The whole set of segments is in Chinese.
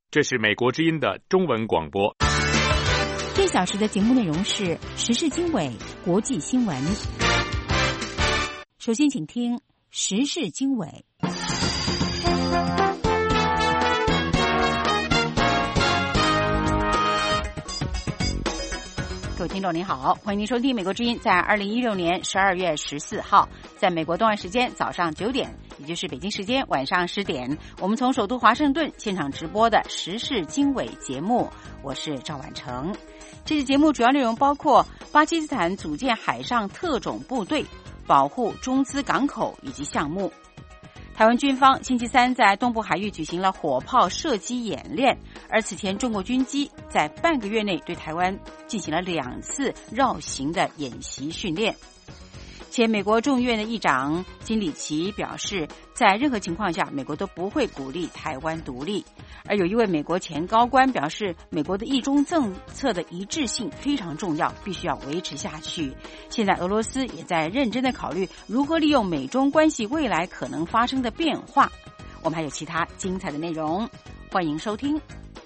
这是美国之音的中文广播。 这小时的节目内容是时事经纬、国际新闻。首先请听时事经纬。各位听众您好，欢迎您收听美国之音在2016年12月14号在美国东岸时间早上9点，也就是北京时间晚上10点，我们从首都华盛顿现场直播的时事经纬节目，我是赵婉成。这期节目主要内容包括巴基斯坦组建海上特种部队，保护中资港口以及项目。台湾军方星期三在东部海域举行了火炮射击演练，而此前中国军机在半个月内对台湾进行了2次绕行的演习训练。前美国众议院的议长金里奇表示，在任何情况下，美国都不会鼓励台湾独立。而有一位美国前高官表示，美国的一中政策的一致性非常重要，必须要维持下去。现在俄罗斯也在认真的考虑如何利用美中关系未来可能发生的变化。我们还有其他精彩的内容，欢迎收听。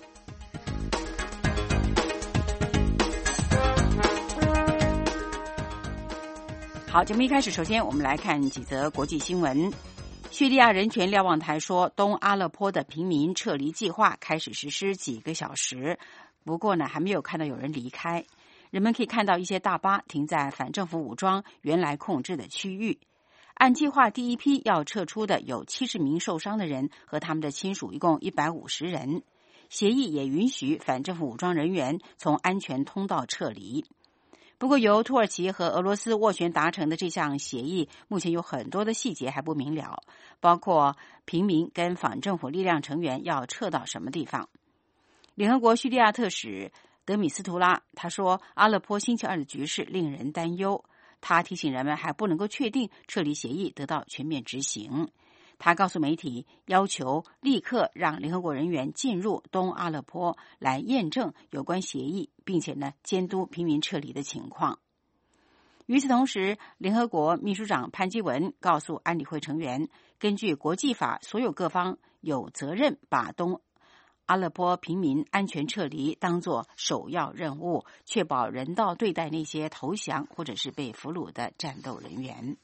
好，节目一开始，首先我们来看几则国际新闻。叙利亚人权瞭望台说，东阿勒颇的平民撤离计划开始实施几个小时，不过呢，还没有看到有人离开。人们可以看到一些大巴停在反政府武装原来控制的区域。按计划，第一批要撤出的有70名受伤的人和他们的亲属，一共150人。协议也允许反政府武装人员从安全通道撤离。不过，由土耳其和俄罗斯斡旋达成的这项协议，目前有很多的细节还不明了，包括平民跟反政府力量成员要撤到什么地方。联合国叙利亚特使德米斯图拉他说，阿勒颇星期二的局势令人担忧。他提醒人们还不能够确定撤离协议得到全面执行。他告诉媒体，要求立刻让联合国人员进入东阿勒颇来验证有关协议，并且呢监督平民撤离的情况。与此同时，联合国秘书长潘基文告诉安理会成员，根据国际法，所有各方有责任把东阿勒颇平民安全撤离当作首要任务，确保人道对待那些投降或者是被俘虏的战斗人员。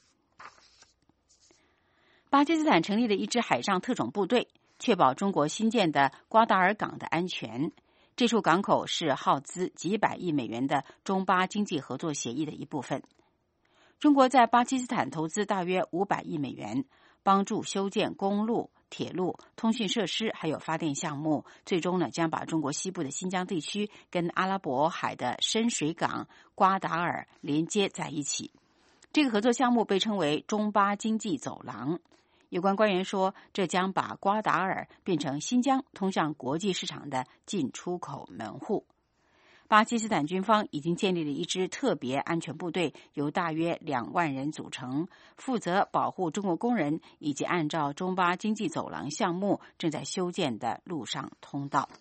巴基斯坦成立了一支海上特种部队，确保中国新建的瓜达尔港的安全。这处港口是耗资几百亿美元的中巴经济合作协议的一部分。中国在巴基斯坦投资大约500亿美元，帮助修建公路、铁路、通讯设施还有发电项目，最终呢将把中国西部的新疆地区跟阿拉伯海的深水港瓜达尔连接在一起。这个合作项目被称为中巴经济走廊。有关官员说，这将把瓜达尔变成新疆通向国际市场的进出口门户。巴基斯坦军方已经建立了一支特别安全部队，由大约2万人组成，负责保护中国工人以及按照中巴经济走廊项目正在修建的陆上通道。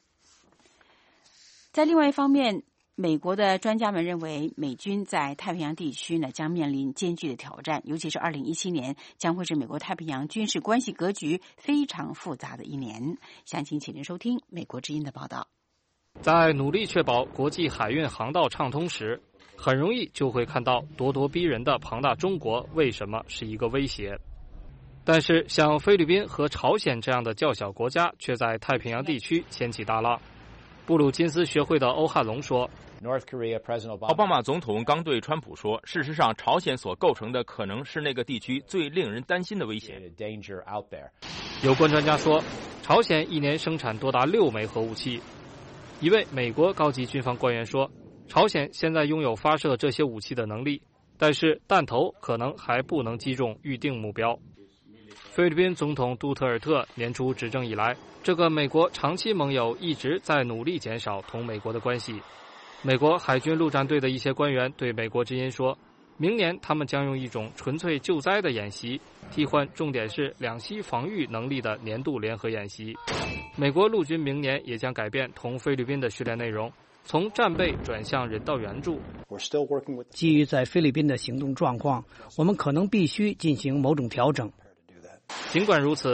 在另外一方面，美国的专家们认为，美军在太平洋地区呢将面临艰巨的挑战，尤其是2017年将会是美国太平洋军事关系格局非常复杂的一年。详情请您收听美国之音的报道。 在努力确保国际海运航道畅通时，很容易就会看到咄咄逼人的庞大中国为什么是一个威胁。但是像菲律宾和朝鲜这样的较小国家却在太平洋地区掀起大浪。布鲁金斯学会的欧汉龙说， 奥巴马总统刚对川普说，事实上朝鲜所构成的可能是那个地区最令人担心的威胁。 有关专家说，朝鲜一年生产多达6枚核武器。一位美国高级军方官员说，朝鲜现在拥有发射这些武器的能力，但是弹头可能还不能击中预定目标。菲律宾总统杜特尔特年初执政以来，这个美国长期盟友一直在努力减少同美国的关系。美国海军陆战队的一些官员对美国之音说，明年他们将用一种纯粹救灾的演习替换重点是两栖防御能力的年度联合演习。美国陆军明年也将改变同菲律宾的训练内容，从战备转向人道援助。 基于在菲律宾的行动状况，我们可能必须进行某种调整。 尽管如此，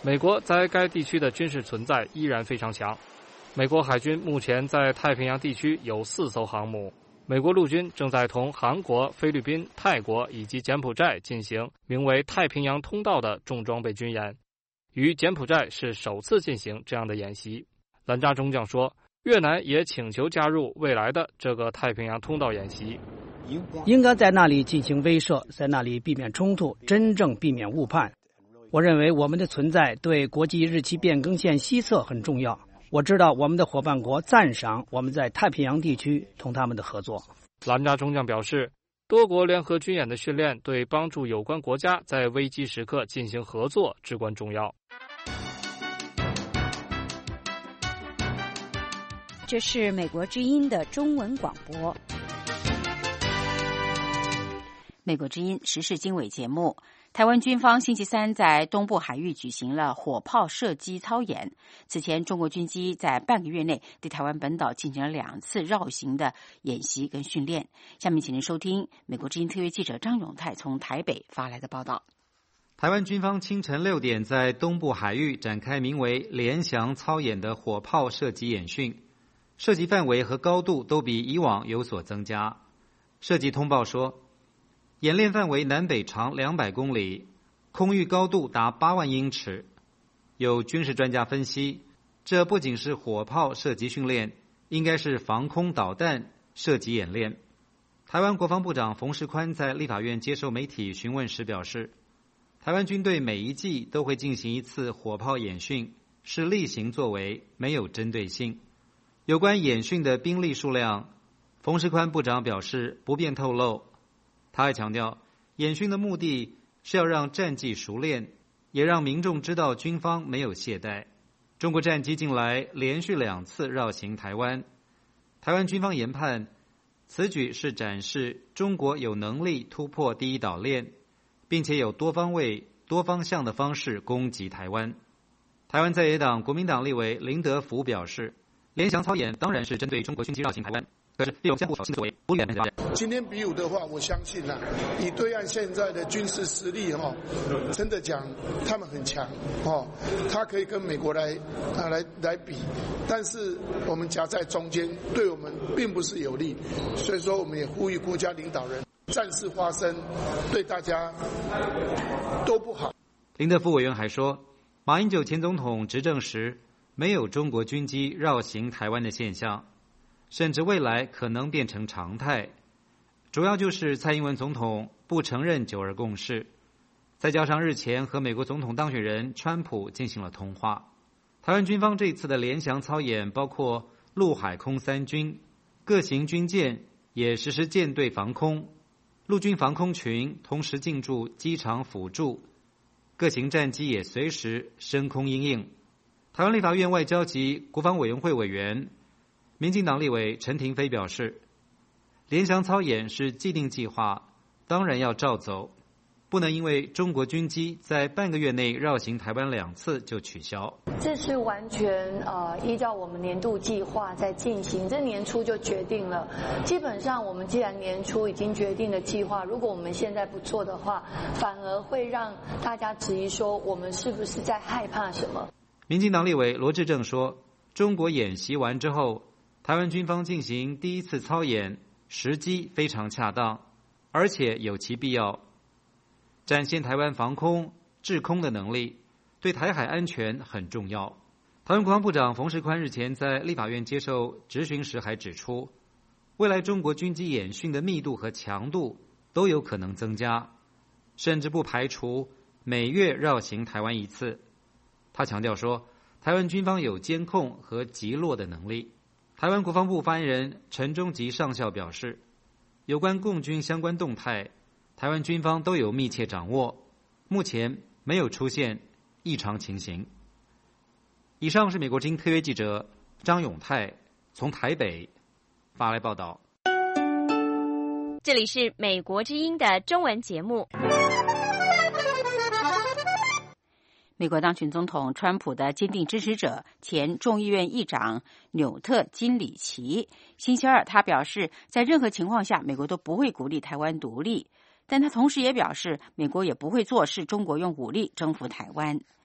美国在该地区的军事存在依然非常强。美国海军目前在太平洋地区有4艘航母。美国陆军正在同韩国、菲律宾、泰国以及柬埔寨进行名为太平洋通道的重装备军演，与柬埔寨是首次进行这样的演习。兰扎中将说，越南也请求加入未来的这个太平洋通道演习， 应该在那里进行威慑，在那里避免冲突，真正避免误判。我认为我们的存在对国际日期变更线西侧很重要。我知道我们的伙伴国赞赏我们在太平洋地区同他们的合作。 兰扎中将表示，多国联合军演的训练对帮助有关国家在危机时刻进行合作至关重要。 这是美国之音的中文广播。美国之音时事经纬节目。台湾军方星期三在东部海域举行了火炮射击操演。此前，中国军机在半个月内对台湾本岛进行了2次绕行的演习跟训练。下面请您收听美国之音特约记者张永泰从台北发来的报道。 台湾军方清晨6点在东部海域展开名为联翔操演的火炮射击演训，射击范围和高度都比以往有所增加。射击通报说，演练范围南北长200公里，空域高度达8万英尺。有军事专家分析，这不仅是火炮射击训练，应该是防空导弹射击演练。台湾国防部长冯世宽在立法院接受媒体询问时表示，台湾军队每一季都会进行1次火炮演训，是例行作为，没有针对性。有关演训的兵力数量，冯世宽部长表示不便透露。他还强调，演训的目的是要让战技熟练，也让民众知道军方没有懈怠。中国战机近来连续2次绕行台湾，台湾军方研判，此举是展示中国有能力突破第一岛链，并且有多方位、多方向的方式攻击台湾。台湾在野党国民党立委林德福表示，联翔操演当然是针对中国军机绕行台湾，可是利用相互挑衅的作为，不远人。 今天比武的话，我相信以对岸现在的军事实力真的讲他们很强他可以跟美国来比，但是我们夹在中间，对我们并不是有利，所以说我们也呼吁国家领导人，战事发生对大家都不好。 林德福委员还说，马英九前总统执政时没有中国军机绕行台湾的现象，甚至未来可能变成常态。主要就是蔡英文总统不承认9·2共识，再加上日前和美国总统当选人川普进行了通话。台湾军方这次的联翔操演包括陆海空3军，各型军舰也实施舰队防空，陆军防空群同时进驻机场辅助，各型战机也随时升空因应。台湾立法院外交及国防委员会委员民进党立委陈亭妃表示，联翔操演是既定计划，当然要照走，不能因为中国军机在半个月内绕行台湾2次就取消。 这是完全依照我们年度计划在进行，这年初就决定了。基本上我们既然年初已经决定了计划，如果我们现在不做的话，反而会让大家质疑说我们是不是在害怕什么。 民进党立委罗致政说，中国演习完之后，台湾军方进行第1次操演，时机非常恰当，而且有其必要，展现台湾防空、制空的能力，对台海安全很重要。台湾国防部长冯世宽日前在立法院接受质询时还指出，未来中国军机演训的密度和强度都有可能增加，甚至不排除每月绕行台湾1次。他强调说，台湾军方有监控和击落的能力。台湾国防部发言人陈忠吉上校表示，有关共军相关动态，台湾军方都有密切掌握，目前没有出现异常情形。以上是美国之音特约记者张永泰从台北发来报道。 这里是美国之音的中文节目。 美国当选总统川普的坚定支持者，前众议院议长纽特·金里奇，星期二他表示，在任何情况下，美国都不会鼓励台湾独立，但他同时也表示，美国也不会坐视中国用武力征服台湾。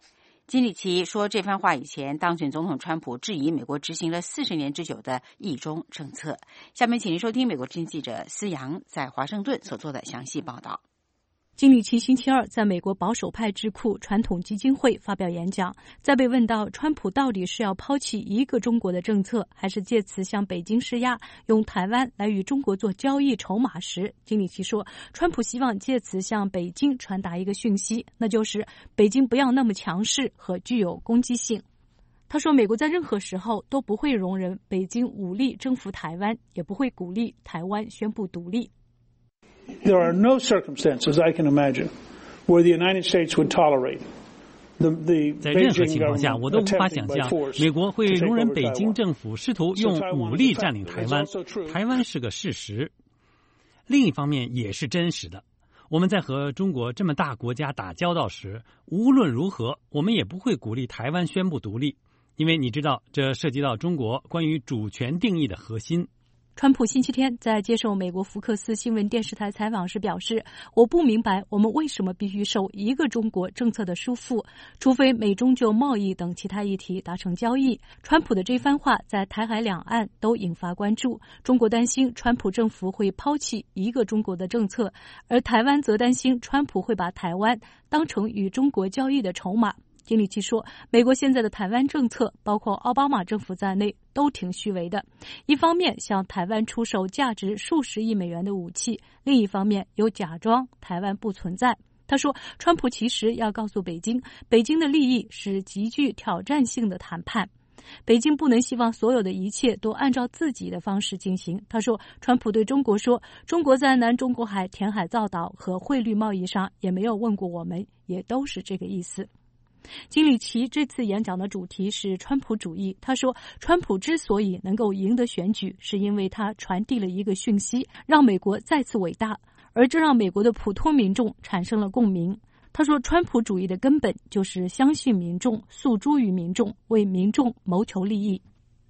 金里奇说这番话以前，当选总统川普质疑美国执行了40年之久的一中政策。下面请您收听美国之音记者思阳在华盛顿所做的详细报道。 金里奇星期二在美国保守派智库传统基金会发表演讲，在被问到川普到底是要抛弃一个中国的政策，还是借此向北京施压，用台湾来与中国做交易筹码时，金里奇说，川普希望借此向北京传达一个讯息，那就是北京不要那么强势和具有攻击性。他说，美国在任何时候都不会容忍北京武力征服台湾，也不会鼓励台湾宣布独立。 There are no circumstances I can imagine where the United States would tolerate 在任何情况下，我都无法想象美国会容忍北京政府试图用武力占领台湾。台湾是个事实，另一方面也是真实的。我们在和中国这么大国家打交道时，无论如何，我们也不会鼓励台湾宣布独立，因为你知道，这涉及到中国关于主权定义的核心。 川普星期天在接受美国福克斯新闻电视台采访时表示，我不明白我们为什么必须受一个中国政策的束缚，除非美中就贸易等其他议题达成交易。川普的这番话在台海两岸都引发关注，中国担心川普政府会抛弃一个中国的政策，而台湾则担心川普会把台湾当成与中国交易的筹码。金里奇说，美国现在的台湾政策，包括奥巴马政府在内，都挺虚伪的。一方面向台湾出售价值数十亿美元的武器，另一方面又假装台湾不存在。他说，川普其实要告诉北京，北京的利益是极具挑战性的谈判。北京不能希望所有的一切都按照自己的方式进行。他说，川普对中国说，中国在南中国海填海造岛和汇率贸易上也没有问过我们，也都是这个意思。金里奇这次演讲的主题是川普主义。他说，川普之所以能够赢得选举，是因为他传递了一个讯息，让美国再次伟大，而这让美国的普通民众产生了共鸣。他说，川普主义的根本就是相信民众，诉诸于民众，为民众谋求利益。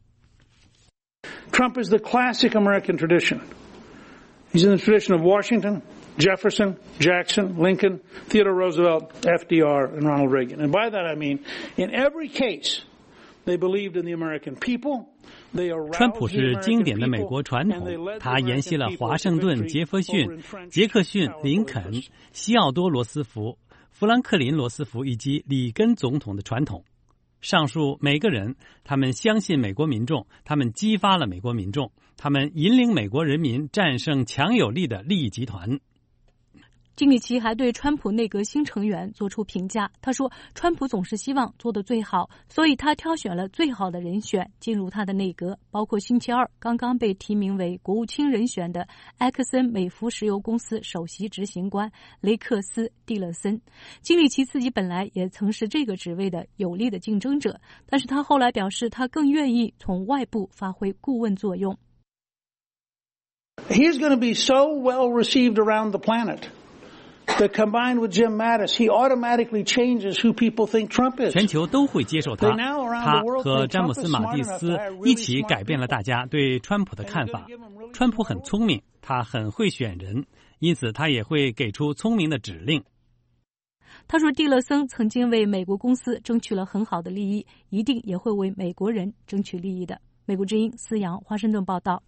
Trump is the classic American tradition. He's in the tradition of Washington, Jefferson, Jackson, Lincoln, Theodore Roosevelt, FDR, and Ronald Reagan. And by that I mean, in every case, they believed in the American people. 川普是经典的美国传统，他沿袭了华盛顿、杰弗逊、杰克逊、林肯、西奥多·罗斯福、富兰克林·罗斯福以及里根总统的传统。上述每个人，他们相信美国民众，他们激发了美国民众，他们引领美国人民战胜强有力的利益集团。 金里奇还对川普内阁新成员做出评价，他说，川普总是希望做得最好，所以他挑选了最好的人选进入他的内阁，包括星期二刚刚被提名为国务卿人选的埃克森美孚石油公司首席执行官雷克斯·蒂勒森。金里奇自己本来也曾是这个职位的有力的竞争者，但是他后来表示，他更愿意从外部发挥顾问作用。 He's going to be so well received around the planet.That combined with Jim Mattis, he automatically changes who people think Trump is. 全球都会接受他。他和詹姆斯·马蒂斯一起改变了大家对川普的看法。川普很聪明，他很会选人，因此他也会给出聪明的指令。 他说，蒂勒森曾经为美国公司争取了很好的利益，一定也会为美国人争取利益的。美国之音思阳，华盛顿报道。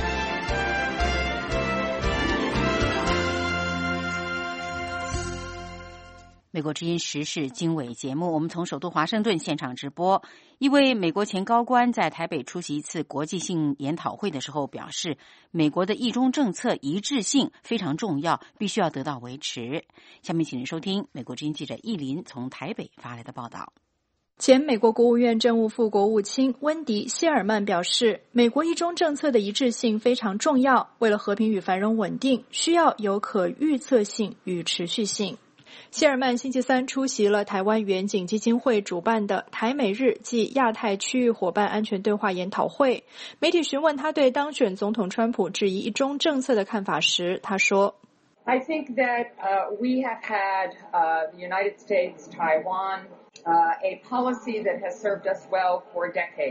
美国之音时事经纬节目，我们从首都华盛顿现场直播。一位美国前高官在台北出席一次国际性研讨会的时候表示，美国的一中政策一致性非常重要，必须要得到维持。下面请您收听美国之音记者易林从台北发来的报道。 前美国国务院政务副国务卿温迪·谢尔曼表示，美国一中政策的一致性非常重要，为了和平与繁荣稳定，需要有可预测性与持续性。谢尔曼星期三出席了台湾远景基金会主办的台美日暨亚太区域伙伴安全对话研讨会。媒体询问他对当选总统川普质疑一中政策的看法时，他说 I think that we have had the United States, Taiwan, a policy that has served us well for decades.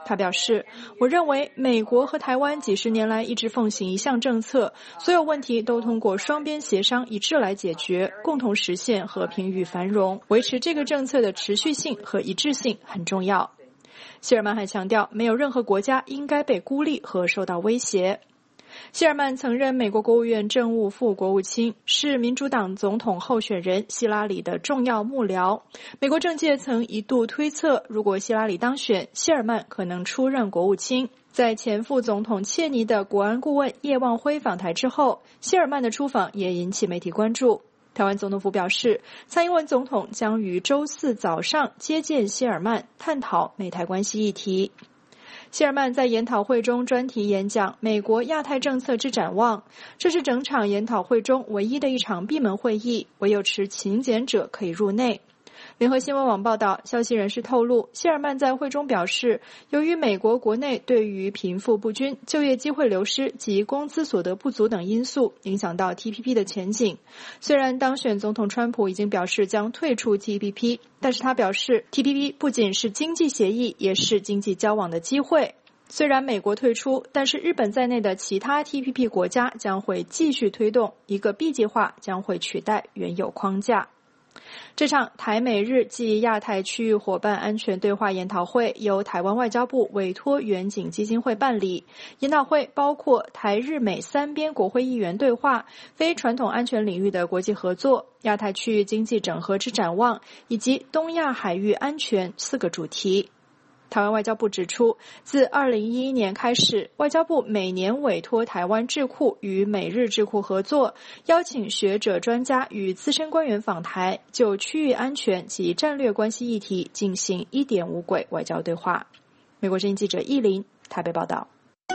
他表示，我认为美国和台湾几十年来一直奉行一项政策，所有问题都通过双边协商一致来解决，共同实现和平与繁荣。维持这个政策的持续性和一致性很重要。谢尔曼还强调，没有任何国家应该被孤立和受到威胁。谢尔曼曾任美国国务院政务副国务卿，是民主党总统候选人希拉里的重要幕僚。美国政界曾一度推测，如果希拉里当选，谢尔曼可能出任国务卿。在前副总统切尼的国安顾问叶望辉访台之后，谢尔曼的出访也引起媒体关注。台湾总统府表示，蔡英文总统将于周四早上接见谢尔曼，探讨美台关系议题。谢尔曼在研讨会中专题演讲美国亚太政策之展望，这是整场研讨会中唯一的一场闭门会议，唯有持请柬者可以入内。联合新闻网报道，消息人士透露，谢尔曼在会中表示，由于美国国内对于贫富不均、就业机会流失及工资所得不足等因素影响到 TPP 的前景。虽然当选总统川普已经表示将退出 TPP， 但是他表示 TPP 不仅是经济协议，也是经济交往的机会。虽然美国退出，但是日本在内的其他 TPP 国家将会继续推动一个 B 计划，将会取代原有框架。这场台美日暨亚太区域伙伴安全对话研讨会由台湾外交部委托远景基金会办理。研讨会包括台日美三边国会议员对话、非传统安全领域的国际合作、亚太区域经济整合之展望以及东亚海域安全4个主题。台湾外交部指出，自2011年开始，外交部每年委托台湾智库与美日智库合作，邀请学者专家与资深官员访台，就区域安全及战略关系议题进行1.5轨外交对话。美国之音记者易林台北报道。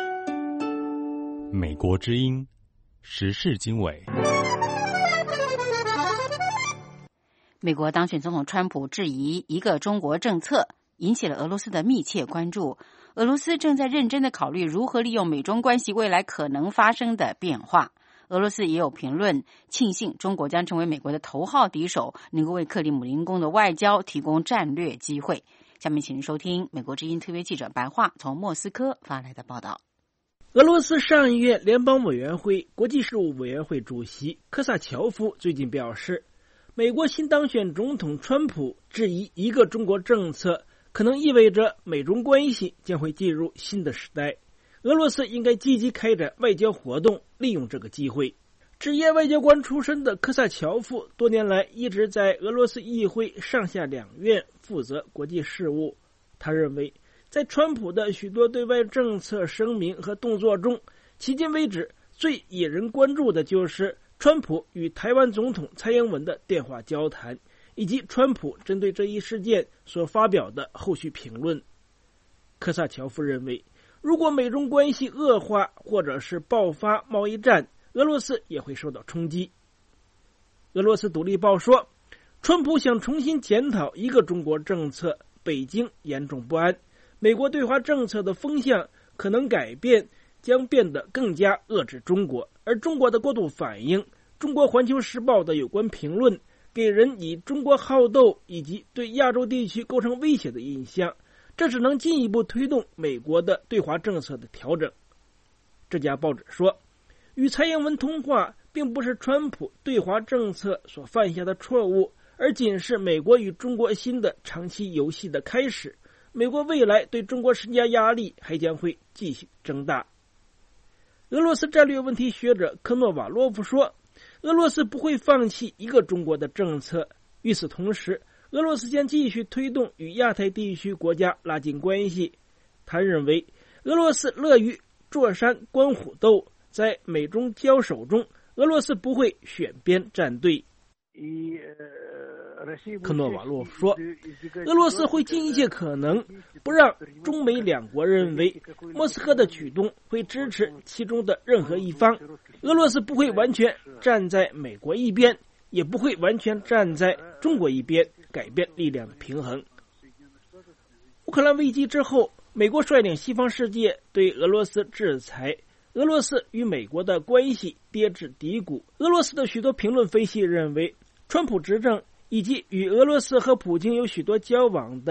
美国之音时事经纬。 美国当选总统川普质疑一个中国政策，引起了俄罗斯的密切关注。俄罗斯正在认真的考虑如何利用美中关系未来可能发生的变化。俄罗斯也有评论庆幸中国将成为美国的头号敌手，能够为克里姆林宫的外交提供战略机会。下面请收听美国之音特约记者白桦从莫斯科发来的报道。 俄罗斯上议院联邦委员会国际事务委员会主席科萨乔夫最近表示，美国新当选总统川普质疑一个中国政策可能意味着美中关系将会进入新的时代，俄罗斯应该积极开展外交活动，利用这个机会。职业外交官出身的科萨乔夫多年来一直在俄罗斯议会上下两院负责国际事务。他认为，在川普的许多对外政策声明和动作中，迄今为止最引人关注的就是川普与台湾总统蔡英文的电话交谈，以及川普针对这一事件所发表的后续评论。科萨乔夫认为，如果美中关系恶化或者是爆发贸易战，俄罗斯也会受到冲击。俄罗斯独立报说，川普想重新检讨一个中国政策，北京严重不安，美国对华政策的风向可能改变，将变得更加遏制中国，而中国的过度反应，中国环球时报的有关评论给人以中国好斗以及对亚洲地区构成威胁的印象，这只能进一步推动美国的对华政策的调整。这家报纸说，与蔡英文通话并不是川普对华政策所犯下的错误，而仅是美国与中国新的长期游戏的开始。美国未来对中国施加压力还将会继续增大。俄罗斯战略问题学者科诺瓦洛夫说，俄罗斯不会放弃一个中国的政策，与此同时，俄罗斯将继续推动与亚太地区国家拉近关系。他认为，俄罗斯乐于坐山观虎斗，在美中交手中，俄罗斯不会选边站队。科诺瓦洛夫说，俄罗斯会尽一切可能不让中美两国认为莫斯科的举动会支持其中的任何一方。俄罗斯不会完全站在美国一边，也不会完全站在中国一边，改变力量的平衡。乌克兰危机之后，美国率领西方世界对俄罗斯制裁，俄罗斯与美国的关系跌至低谷。俄罗斯的许多评论分析认为，川普执政以及与俄罗斯和普京有许多交往的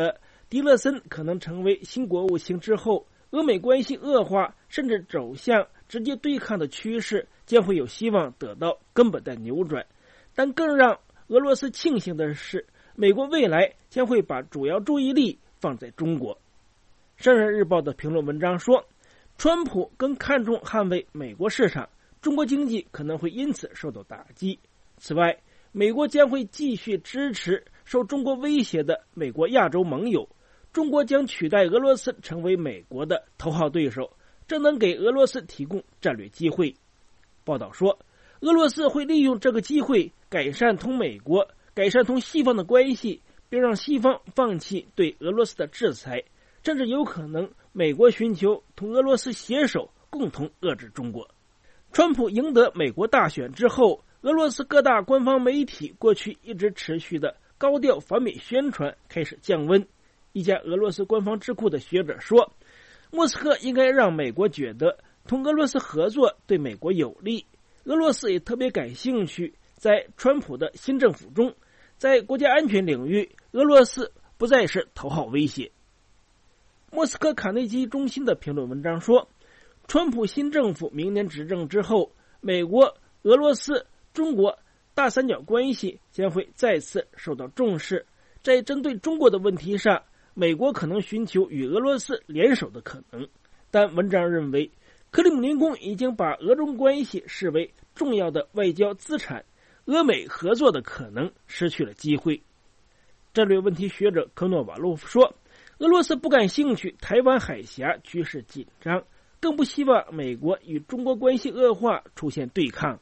迪勒森可能成为新国务卿之后，俄美关系恶化甚至走向直接对抗的趋势将会有希望得到根本的扭转。但更让俄罗斯庆幸的是，美国未来将会把主要注意力放在中国。商人日报的评论文章说，川普更看重捍卫美国市场，中国经济可能会因此受到打击。此外，美国将会继续支持受中国威胁的美国亚洲盟友，中国将取代俄罗斯成为美国的头号对手，这能给俄罗斯提供战略机会。报道说，俄罗斯会利用这个机会改善同美国、改善同西方的关系，并让西方放弃对俄罗斯的制裁，甚至有可能美国寻求同俄罗斯携手共同遏制中国。川普赢得美国大选之后，俄罗斯各大官方媒体过去一直持续的高调反美宣传开始降温。一家俄罗斯官方智库的学者说，莫斯科应该让美国觉得同俄罗斯合作对美国有利。俄罗斯也特别感兴趣在川普的新政府中，在国家安全领域，俄罗斯不再是头号威胁。莫斯科卡内基中心的评论文章说，川普新政府明年执政之后，美国、俄罗斯、中国大三角关系将会再次受到重视。在针对中国的问题上，美国可能寻求与俄罗斯联手的可能。但文章认为，克里姆林宫已经把俄中关系视为重要的外交资产，俄美合作的可能失去了机会。战略问题学者科诺瓦洛夫说，俄罗斯不感兴趣台湾海峡局势紧张，更不希望美国与中国关系恶化出现对抗。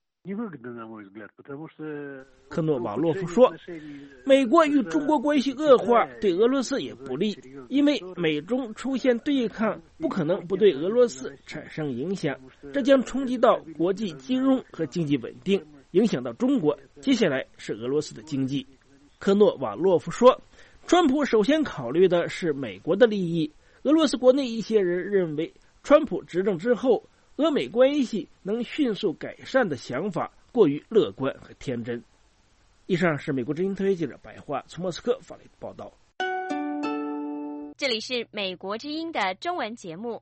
科诺瓦洛夫说，美国与中国关系恶化对俄罗斯也不利，因为美中出现对抗不可能不对俄罗斯产生影响，这将冲击到国际金融和经济稳定，影响到中国，接下来是俄罗斯的经济。科诺瓦洛夫说，川普首先考虑的是美国的利益，俄罗斯国内一些人认为川普执政之后俄美关系能迅速改善的想法过于乐观和天真。以上是美国之音特约记者白桦从莫斯科发来的报道。 这里是美国之音的中文节目。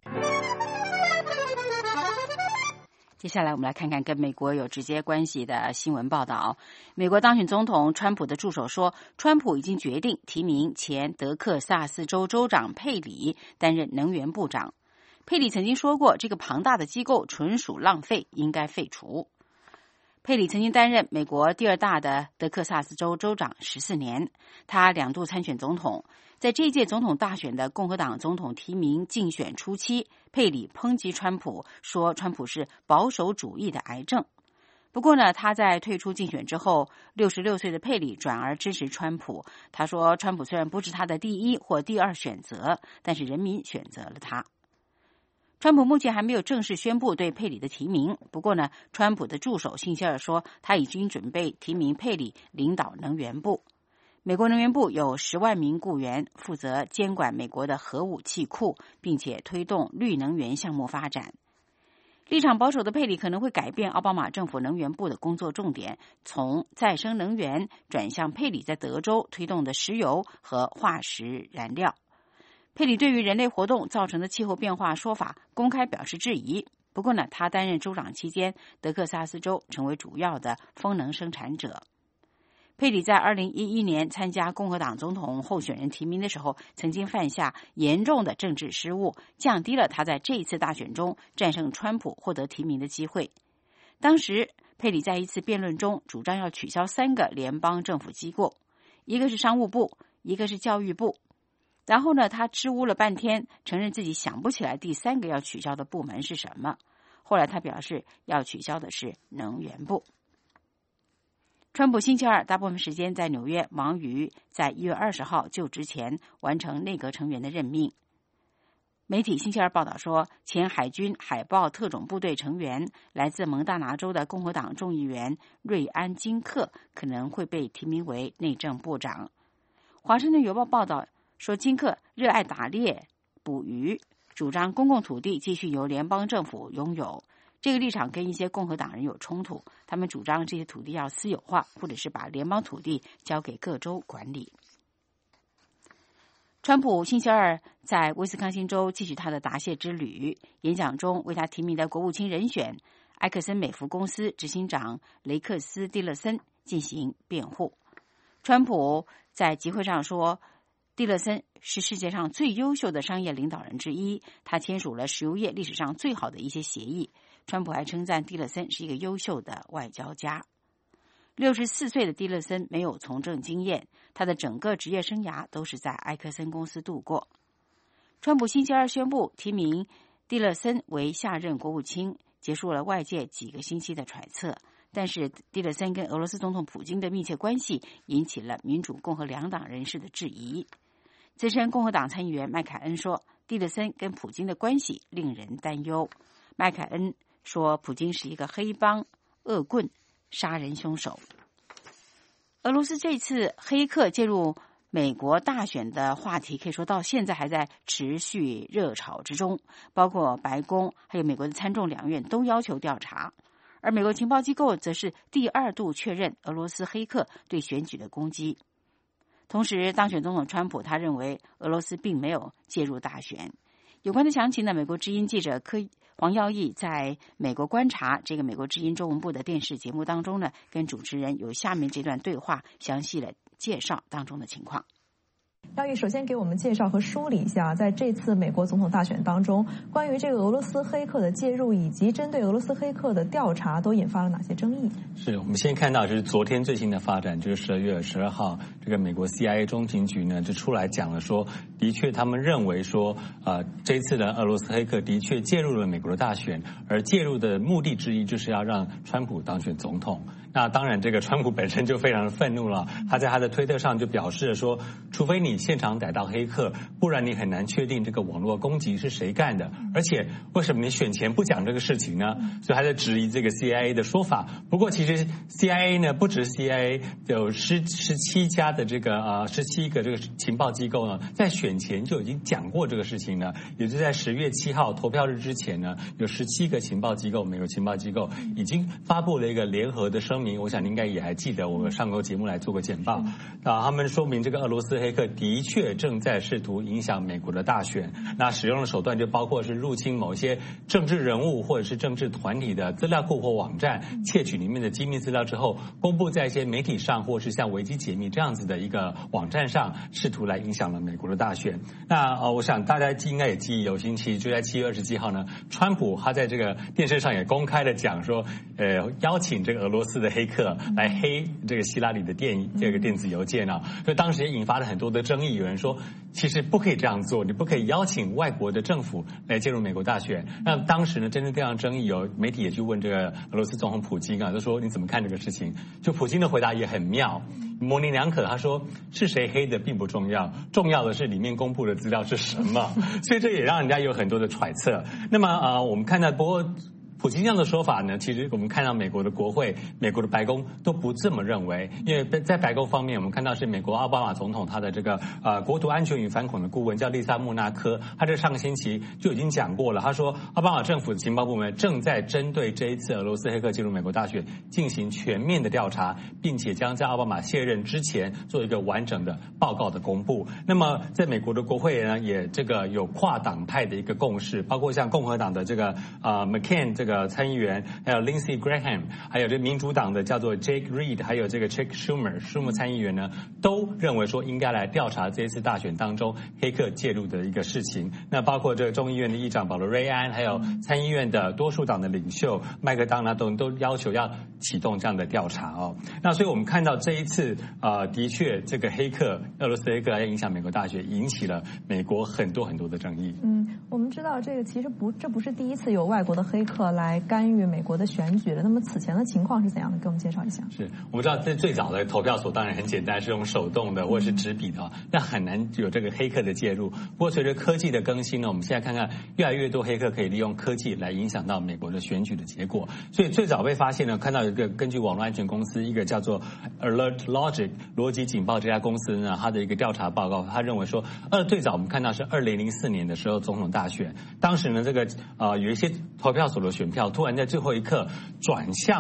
接下来我们来看看跟美国有直接关系的新闻报道。美国当选总统川普的助手说，川普已经决定提名前德克萨斯州州长佩里担任能源部长。佩里曾经说过，这个庞大的机构纯属浪费，应该废除。佩里曾经担任美国第二大的德克萨斯州州长14年，他2度参选总统。在这一届总统大选的共和党总统提名竞选初期，佩里抨击川普，说川普是保守主义的癌症。不过呢，他在退出竞选之后，66岁的佩里转而支持川普。他说，川普虽然不是他的第一或第二选择，但是人民选择了他。川普目前还没有正式宣布对佩里的提名，不过呢，川普的助手星期二说，他已经准备提名佩里领导能源部。美国能源部有10万名雇员，负责监管美国的核武器库，并且推动绿能源项目发展。立场保守的佩里可能会改变奥巴马政府能源部的工作重点，从再生能源转向佩里在德州推动的石油和化石燃料。佩里对于人类活动造成的气候变化说法公开表示质疑。不过呢，他担任州长期间，德克萨斯州成为主要的风能生产者。佩里在2011年参加共和党总统候选人提名的时候，曾经犯下严重的政治失误，降低了他在这一次大选中战胜川普获得提名的机会。当时，佩里在一次辩论中主张要取消3个联邦政府机构，一个是商务部，一个是教育部。然后呢，他支吾了半天，承认自己想不起来第3个要取消的部门是什么。后来他表示要取消的是能源部。川普星期二大部分时间在纽约，忙于在1月20号就职前完成内阁成员的任命。媒体星期二报道说，前海军海豹特种部队成员、来自蒙大拿州的共和党众议员瑞安·金克可能会被提名为内政部长。华盛顿邮报报道说，金克热爱打猎、捕鱼，主张公共土地继续由联邦政府拥有。这个立场跟一些共和党人有冲突，他们主张这些土地要私有化，或者是把联邦土地交给各州管理。 川普星期二在威斯康星州继续他的答谢之旅，演讲中为他提名的国务卿人选埃克森美孚公司执行长雷克斯·蒂勒森进行辩护。川普在集会上说，蒂勒森是世界上最优秀的商业领导人之一，他签署了石油业历史上最好的一些协议。川普还称赞蒂勒森是一个优秀的外交家。64岁的蒂勒森没有从政经验，他的整个职业生涯都是在埃克森公司度过。川普星期二宣布提名蒂勒森为下任国务卿，结束了外界几个星期的揣测。但是蒂勒森跟俄罗斯总统普京的密切关系引起了民主共和两党人士的质疑。资深共和党参议员麦凯恩说，蒂勒森跟普京的关系令人担忧。麦凯恩说，普京是一个黑帮、恶棍、杀人凶手。俄罗斯这次黑客介入美国大选的话题，可以说到现在还在持续热炒之中，包括白宫还有美国的参众两院都要求调查。而美国情报机构则是第二度确认俄罗斯黑客对选举的攻击。同时，当选总统川普他认为俄罗斯并没有介入大选。有关的详情呢，美国之音记者黄耀义在美国观察这个美国之音中文部的电视节目当中呢，跟主持人有下面这段对话，详细的介绍当中的情况。 耀义首先给我们介绍和梳理一下，在这次美国总统大选当中，关于这个俄罗斯黑客的介入以及针对俄罗斯黑客的调查都引发了哪些争议？ 是我们先看到就是昨天最新的发展，就是12月12号，这个美国 CIA 中情局呢就出来讲了说，的确他们认为说，这次的俄罗斯黑客的确介入了美国的大选，而介入的目的之一就是要让川普当选总统。那当然，这个川普本身就非常的愤怒了。他在他的推特上就表示说，除非你现场逮到黑客，不然你很难确定这个网络攻击是谁干的。而且，为什么你选前不讲这个事情呢？所以他在质疑这个 CIA 的说法。不过，其实 CIA 呢，不止 CIA， 有17家的这个17个这个情报机构呢，在选前就已经讲过这个事情了。也就是在10月7号投票日之前呢，有17个情报机构，美国情报机构已经发布了一个联合的声明。我想你应该也还记得，我们上过节目来做过简报。他们说明这个俄罗斯黑客的确正在试图影响美国的大选。那使用的手段就包括是入侵某些政治人物或者是政治团体的资料库或网站，窃取里面的机密资料之后，公布在一些媒体上，或是像维基解密这样子的一个网站上，试图来影响了美国的大选。那我想大家应该也记忆犹新，其实就在7月27号呢，川普他在这个电视上也公开的讲说，邀请这个俄罗斯的黑客来黑这个希拉里的这个电子邮件啊，所以当时也引发了很多的争议。有人说，其实不可以这样做，你不可以邀请外国的政府来介入美国大选。那当时呢，针对这样的争议，有媒体也去问这个俄罗斯总统普京啊，就说你怎么看这个事情？就普京的回答也很妙，模棱两可。他说，是谁黑的并不重要，重要的是里面公布的资料是什么。所以这也让人家有很多的揣测。那么我们看到不过。普京这样的说法呢，其实我们看到美国的国会、美国的白宫都不这么认为，因为在白宫方面，我们看到是美国奥巴马总统他的这个国土安全与反恐的顾问叫丽萨穆纳科，他在上个星期就已经讲过了，他说奥巴马政府的情报部门正在针对这一次俄罗斯黑客进入美国大选进行全面的调查，并且将在奥巴马卸任之前做一个完整的报告的公布。那么在美国的国会呢，也这个有跨党派的一个共识，包括像共和党的这个McCain 这个参议员，还有 Lindsey Graham， 还有这民主党的叫做 Jake Reed， 还有这个 Chuck Schumer 参议员呢，都认为说应该来调查这一次大选当中黑客介入的一个事情。那包括这个众议院的议长保罗·瑞安，还有参议院的多数党的领袖麦克当纳都要求要启动这样的调查哦。那所以我们看到这一次的确这个俄罗斯黑客来影响美国大选，引起了美国很多很多的争议。 我们知道这个其实这不是第一次有外国的黑客来干预美国的选举了。那么此前的情况是怎样的？给我们介绍一下。 是我们知道在最早的投票所当然很简单，是用手动的或者是纸笔的，但很难有这个黑客的介入。不过随着科技的更新呢，我们现在看看越来越多黑客可以利用科技来影响到美国的选举的结果。所以最早被发现呢，看到一个根据网络安全公司一个叫做 Alert Logic 逻辑警报这家公司呢，它的一个调查报告，他认为说，最早我们看到是2004年的时候总统大选，当时呢这个有一些投票所的选票突然在最后一刻转向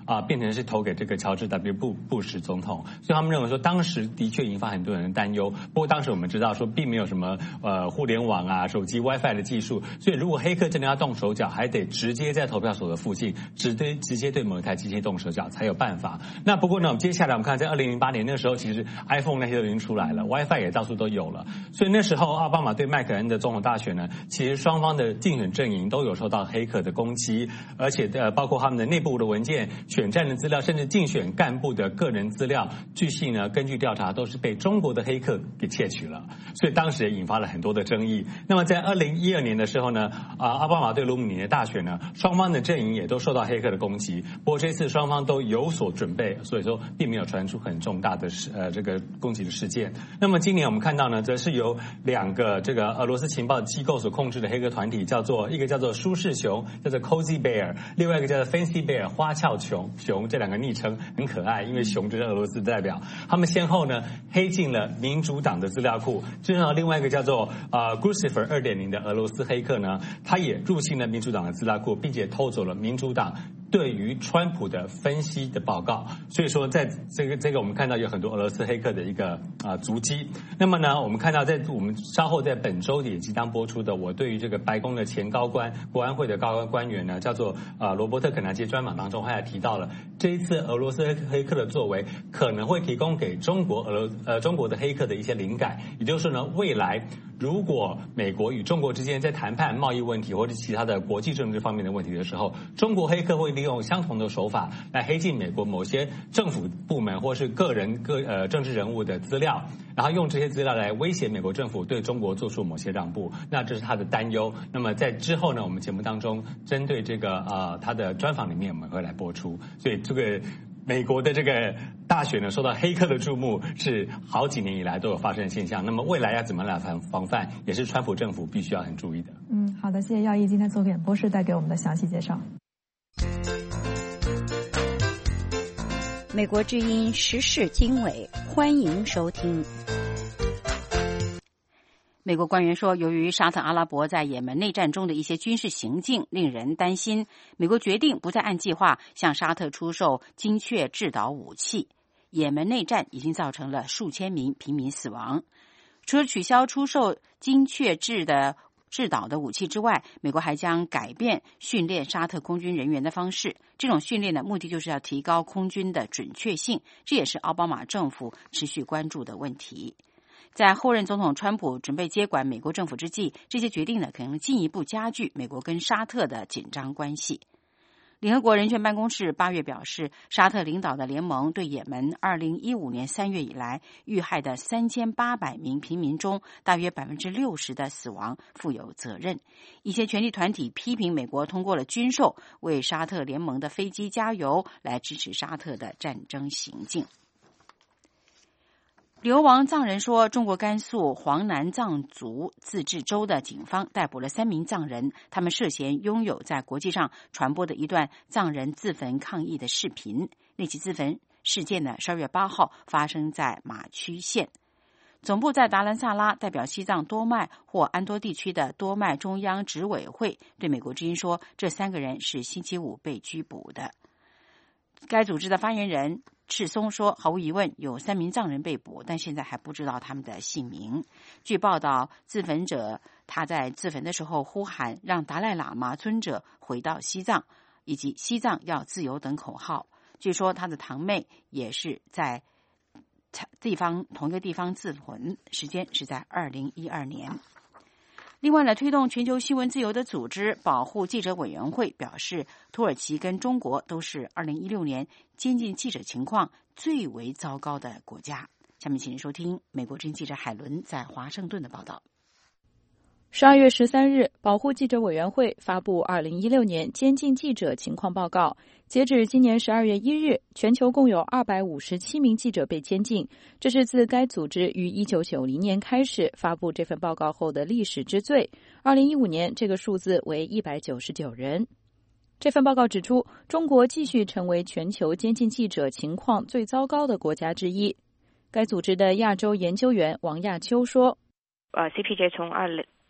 变成是投给这个乔治 W. 布什总统，所以他们认为说当时的确引发很多人的担忧。不过当时我们知道说并没有什么互联网啊、手机 WiFi 的技术，所以如果黑客真的要动手脚，还得直接在投票所的附近直接对某一台机器动手脚才有办法。那不过呢，接下来我们看在2008年那时候，其实 iPhone 那些都已经出来了 ，WiFi 也到处都有了，所以那时候奥巴马对麦肯恩的总统大选呢，其实双方的竞选阵营都有受到黑客的攻击，而且包括他们的内部的文件、选战的资料，甚至竞选干部的个人资料，据悉呢，根据调查都是被中国的黑客给窃取了，所以当时也引发了很多的争议。那么在2012年的时候呢，奥巴马对罗姆尼的大选呢，双方的阵营也都受到黑客的攻击，不过这次双方都有所准备，所以说并没有传出很重大的这个攻击的事件。那么今年我们看到呢，则是由2个这个俄罗斯情报机构所控制的黑客团体，一个叫做舒适熊，叫做 Cozy Bear， 另外一个叫做 Fancy Bear， 花俏熊。这2个昵称很可爱，因为熊就是俄罗斯代表。他们先后呢黑进了民主党的资料库，之后另外一个叫做Guccifer 2.0 的俄罗斯黑客呢，他也入侵了民主党的资料库，并且偷走了民主党对于川普的分析的报告。所以说在这个我们看到有很多俄罗斯黑客的一个足迹。那么呢，我们看到在我们稍后在本周也即将播出的我对于这个白宫的前高官、国安会的高官员呢，叫做罗伯特肯纳基专访当中，他也提到了这一次俄罗斯黑客的作为可能会提供给中国的黑客的一些灵感，也就是说呢，未来如果美国与中国之间在谈判贸易问题或者其他的国际政治方面的问题的时候，中国黑客会利用相同的手法来黑进美国某些政府部门或是政治人物的资料，然后用这些资料来威胁美国政府对中国做出某些让步，那这是他的担忧。那么在之后呢，我们节目当中针对这个他的专访里面我们会来播出。所以这个美国的这个大选呢，受到黑客的注目是好几年以来都有发生的现象。那么未来要怎么来防范，也是川普政府必须要很注意的。 好的，谢谢耀毅今天做演播室带给我们的详细介绍。 美国之音时事经纬，欢迎收听。美国官员说，由于沙特阿拉伯在也门内战中的一些军事行径令人担心，美国决定不再按计划向沙特出售精确制导武器。也门内战已经造成了数千名平民死亡。除了取消出售精确制导的武器之外，美国还将改变训练沙特空军人员的方式。这种训练的目的就是要提高空军的准确性，这也是奥巴马政府持续关注的问题。在后任总统川普准备接管美国政府之际，这些决定呢可能进一步加剧美国跟沙特的紧张关系。联合国人权办公室8月表示，沙特领导的联盟对也门2015年3月以来遇害的3800名平民中，大约60%的死亡负有责任。一些权力团体批评美国通过了军售，为沙特联盟的飞机加油，来支持沙特的战争行径。流亡藏人说，中国甘肃黄南藏族自治州的警方逮捕了3名藏人，他们涉嫌拥有在国际上传播的一段藏人自焚抗议的视频。那起自焚事件呢，12月8号发生在马曲县，总部在达兰萨拉。代表西藏多麦或安多地区的多麦中央执委会对美国之音说，这3个人是星期五被拘捕的。该组织的发言人赤松说，毫无疑问有3名藏人被捕，但现在还不知道他们的姓名。据报道，自焚者他在自焚的时候呼喊让达赖喇嘛尊者回到西藏，以及西藏要自由等口号。据说他的堂妹也是在同一个地方自焚，时间是在2012年。另外呢，推动全球新闻自由的组织保护记者委员会表示，土耳其跟中国都是2016年监禁记者情况最为糟糕的国家。下面请您收听美国之音记者海伦在华盛顿的报道。 12月13日，保护记者委员会发布2016年监禁记者情况报告。截止今年12月1日，全球共有257名记者被监禁，这是自该组织于1990年开始发布这份报告后的历史之最。2015年，这个数字为199人。这份报告指出，中国继续成为全球监禁记者情况最糟糕的国家之一。该组织的亚洲研究员王亚秋说 ，CPJ 从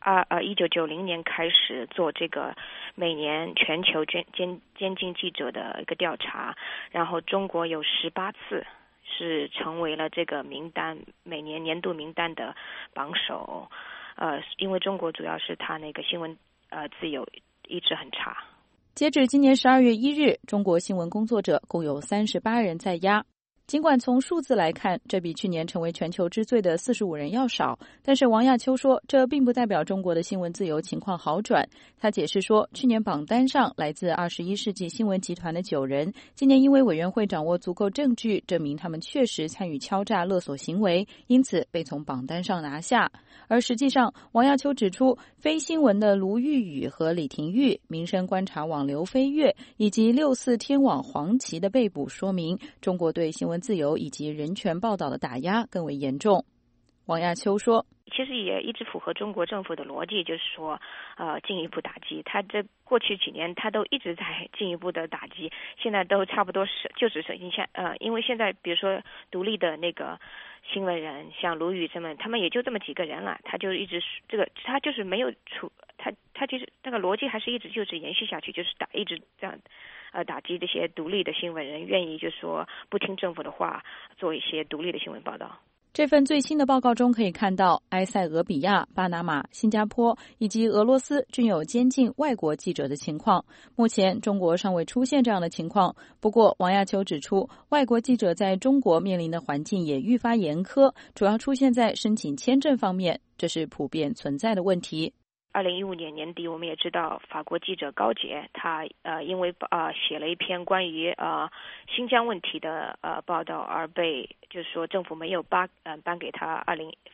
1990年开始做这个每年全球监禁记者的一个调查，然后中国有18次是成为了这个名单每年年度名单的榜首。因为中国主要是它那个新闻自由一直很差。 截止今年12月1日，中国新闻工作者共有38人在押。尽管从数字来看，这比去年成为全球之最的45人要少，但是王亚秋说，这并不代表中国的新闻自由情况好转。他解释说，去年榜单上来自21世纪新闻集团的9人，今年因为委员会掌握足够证据，证明他们确实参与敲诈勒索行为，因此被从榜单上拿下。而实际上，王亚秋指出，非新闻的卢玉宇和李廷玉、民生观察网刘飞跃以及64天网黄琦的被捕，说明中国对新闻自由以及人权报道的打压更为严重。王亚秋说， 其实也一直符合中国政府的逻辑，就是说进一步打击。他这过去几年他都一直在进一步的打击，现在都差不多是就只剩下因为现在比如说独立的那个新闻人，像卢宇他们也就这么几个人了，他就一直他就是没有他其实那个逻辑还是一直就是延续下去，就是一直这样打击这些独立的新闻人，愿意就是说不听政府的话，做一些独立的新闻报道。 这份最新的报告中可以看到，埃塞俄比亚、巴拿马、新加坡以及俄罗斯均有监禁外国记者的情况。目前中国尚未出现这样的情况，不过王亚秋指出，外国记者在中国面临的环境也愈发严苛，主要出现在申请签证方面，这是普遍存在的问题。 2015年年底，我们也知道法国记者高杰，他因为写了一篇关于新疆问题的报道而被就是说政府没有发给他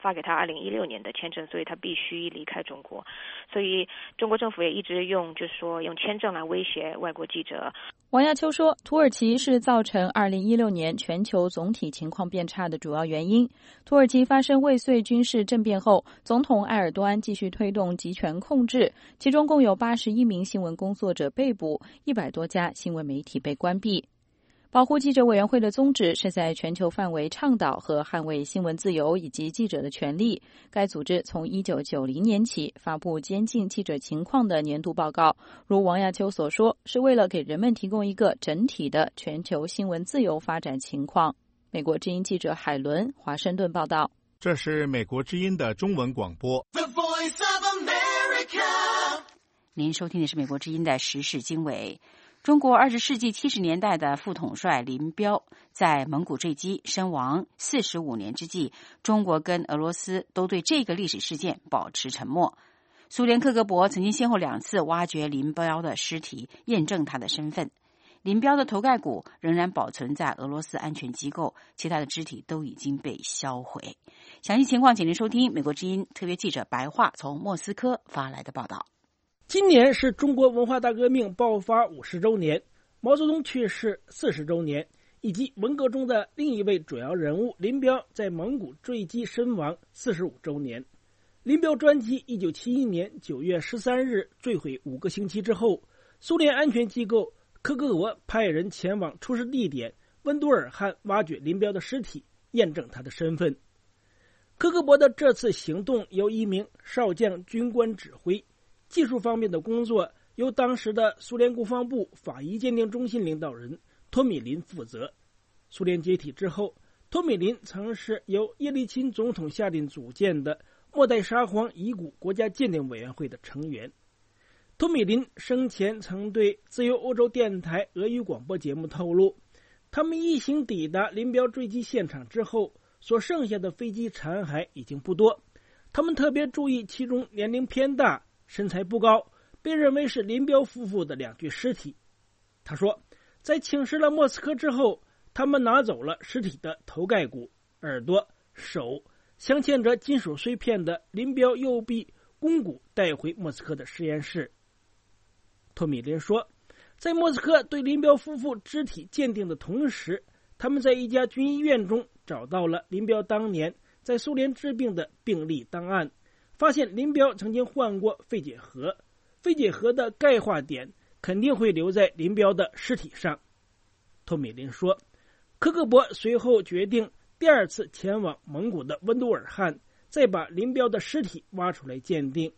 2016年的签证，所以他必须离开中国。所以中国政府也一直用签证来威胁外国记者。 王亚秋说，土耳其是造成2016年全球总体情况变差的主要原因。土耳其发生未遂军事政变后，总统埃尔多安继续推动集权控制，其中共有81名新闻工作者被捕，100多家新闻媒体被关闭。保护记者委员会的宗旨是在全球范围倡导和捍卫新闻自由以及记者的权利。该组织从1990年起发布监禁记者情况的年度报告，如王亚秋所说，是为了给人们提供一个整体的全球新闻自由发展情况。美国之音记者海伦华盛顿报道。 这是美国之音的中文广播。 您收听的是美国之音的时事经纬。中国20世纪70年代的副统帅林彪在蒙古坠机身亡45年之际，中国跟俄罗斯都对这个历史事件保持沉默。苏联克格勃曾经先后2次挖掘林彪的尸体，验证他的身份。林彪的头盖骨仍然保存在俄罗斯安全机构，其他的肢体都已经被销毁。详细情况请您收听美国之音特别记者白桦从莫斯科发来的报道。 今年是中国文化大革命爆发50周年，毛泽东去世40周年，以及文革中的另一位主要人物林彪在蒙古坠机身亡45周年。林彪专机1971年9月13日坠毁5个星期之后，苏联安全机构科格勃派人前往出事地点温都尔汗挖掘林彪的尸体，验证他的身份。科格勃的这次行动由一名少将军官指挥，技术方面的工作由当时的苏联国防部法医鉴定中心领导人托米林负责。苏联解体之后，托米林曾是由叶利钦总统下令组建的末代沙皇遗骨国家鉴定委员会的成员。托米林生前曾对自由欧洲电台俄语广播节目透露，他们一行抵达林彪坠机现场之后，所剩下的飞机残骸已经不多。他们特别注意其中年龄偏大、身材不高、被认为是林彪夫妇的2具尸体。他说，在侵蚀了莫斯科之后，他们拿走了尸体的头盖骨、耳朵、手，镶嵌着金属碎片的林彪右臂肱骨带回莫斯科的实验室。托米林说，在莫斯科对林彪夫妇肢体鉴定的同时，他们在一家军医院中找到了林彪当年在苏联治病的病历档案，发现林彪曾经患过肺结核，肺结核的钙化点肯定会留在林彪的尸体上。托米林说，科格勃随后决定第2次前往蒙古的温都尔汗，再把林彪的尸体挖出来鉴定。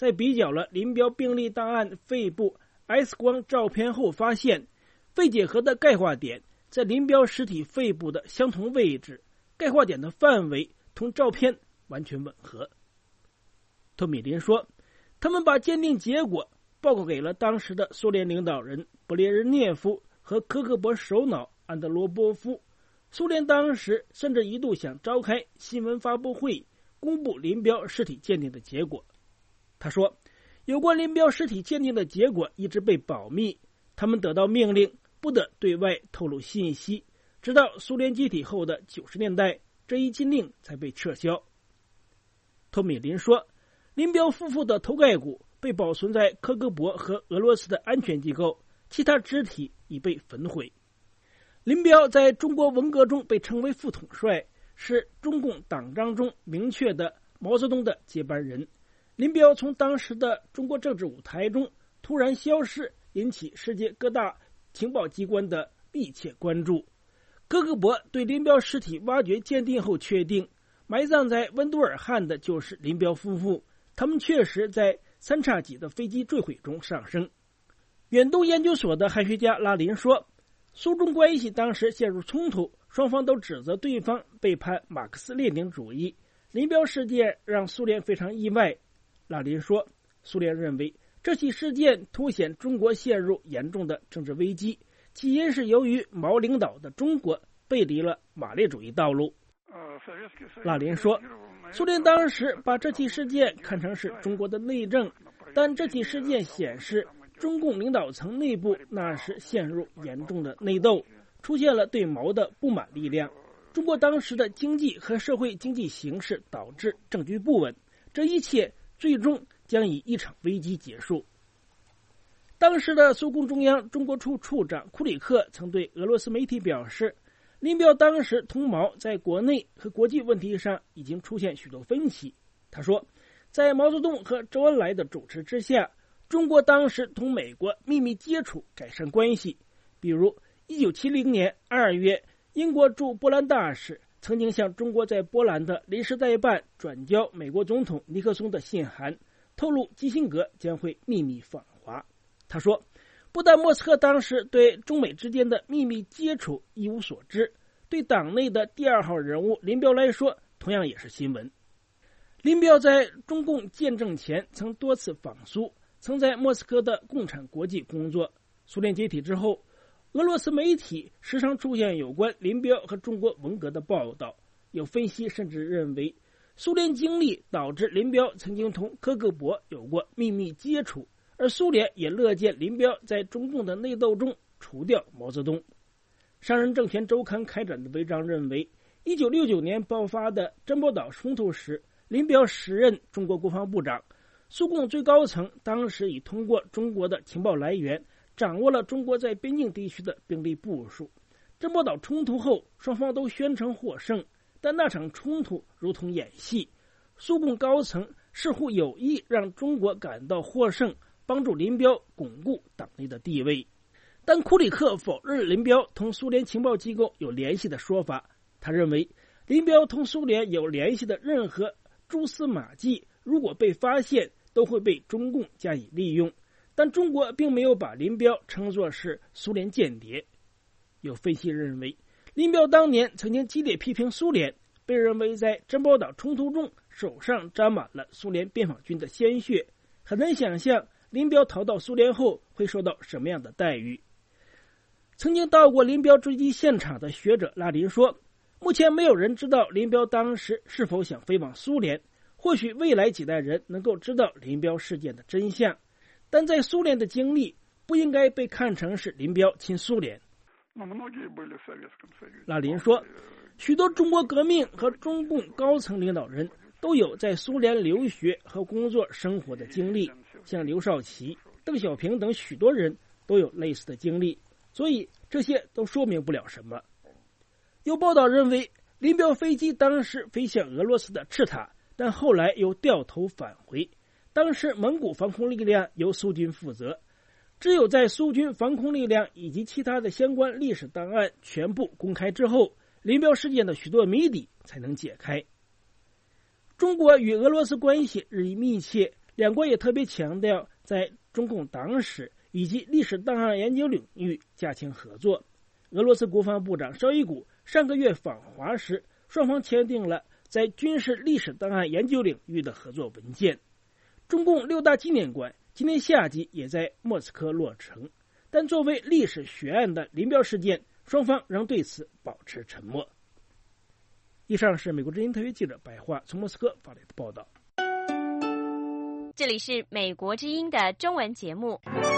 在比较了林彪病历档案肺部 X 光照片后发现，肺结核的钙化点在林彪尸体肺部的相同位置，钙化点的范围同照片完全吻合。托米林说，他们把鉴定结果报告给了当时的苏联领导人勃列日涅夫和科克勃首脑安德罗波夫。苏联当时甚至一度想召开新闻发布会，公布林彪尸体鉴定的结果。他说，有关林彪尸体鉴定的结果一直被保密，他们得到命令不得对外透露信息，直到苏联解体后的90年代，这一禁令才被撤销。托米林说，林彪夫妇的头盖骨被保存在科格勃和俄罗斯的安全机构，其他肢体已被焚毁。林彪在中国文革中被称为副统帅，是中共党章中明确的毛泽东的接班人。林彪从当时的中国政治舞台中突然消失，引起世界各大情报机关的密切关注。科格勃对林彪尸体挖掘鉴定后确定，埋葬在温都尔汗的就是林彪夫妇，他们确实在3叉戟的飞机坠毁中丧生。远东研究所的汉学家拉林说，苏中关系当时陷入冲突，双方都指责对方背叛马克思列宁主义。林彪事件让苏联非常意外。拉林说，苏联认为这起事件凸显中国陷入严重的政治危机，起因是由于毛领导的中国背离了马列主义道路。拉林说，苏联当时把这起事件看成是中国的内政，但这起事件显示中共领导层内部那时陷入严重的内斗，出现了对毛的不满力量。中国当时的经济和社会经济形势导致政局不稳，这一切最终将以一场危机结束。当时的苏共中央中国处处长库里克曾对俄罗斯媒体表示，林彪当时同毛在国内和国际问题上已经出现许多分歧。他说，在毛泽东和周恩来的主持之下，中国当时同美国秘密接触改善关系。比如1970年2月，英国驻波兰大使曾经向中国在波兰的临时代办转交美国总统尼克松的信函，透露基辛格将会秘密访华。他说，不但莫斯科当时对中美之间的秘密接触一无所知，对党内的第2号人物林彪来说同样也是新闻。林彪在中共建政前曾多次访苏，曾在莫斯科的共产国际工作。苏联解体之后，俄罗斯媒体时常出现有关林彪和中国文革的报道，有分析甚至认为，苏联经历导致林彪曾经同科格勃有过秘密接触，而苏联也乐见林彪在中共的内斗中除掉毛泽东。商人政权周刊开展的文章认为，1969年爆发的珍宝岛冲突时，林彪时任中国国防部长，苏共最高层当时已通过中国的情报来源掌握了中国在边境地区的兵力部署。珍宝岛冲突后，双方都宣称获胜，但那场冲突如同演戏，苏共高层似乎有意让中国感到获胜，帮助林彪巩固党内的地位。但库里克否认林彪同苏联情报机构有联系的说法，他认为林彪同苏联有联系的任何蛛丝马迹，如果被发现，都会被中共加以利用。但中国并没有把林彪称作是苏联间谍。有分析认为，林彪当年曾经激烈批评苏联，被认为在珍宝岛冲突中手上沾满了苏联边防军的鲜血，很难想象林彪逃到苏联后会受到什么样的待遇。曾经到过林彪坠机现场的学者拉林说，目前没有人知道林彪当时是否想飞往苏联，或许未来几代人能够知道林彪事件的真相，但在苏联的经历不应该被看成是林彪亲苏联。拉林说，许多中国革命和中共高层领导人都有在苏联留学和工作生活的经历，像刘少奇、邓小平等许多人都有类似的经历，所以这些都说明不了什么。有报道认为，林彪飞机当时飞向俄罗斯的赤塔，但后来又掉头返回。当时蒙古防空力量由苏军负责，只有在苏军防空力量以及其他的相关历史档案全部公开之后，林彪事件的许多谜底才能解开。中国与俄罗斯关系日益密切， 两国也特别强调在中共党史以及历史档案研究领域加强合作。俄罗斯国防部长绍伊古上个月访华时，双方签订了在军事历史档案研究领域的合作文件。中共6大纪念馆今年夏季也在莫斯科落成，但作为历史悬案的林彪事件，双方仍对此保持沉默。以上是美国之音特约记者白桦从莫斯科发来的报道。 这里是美国之音的中文节目。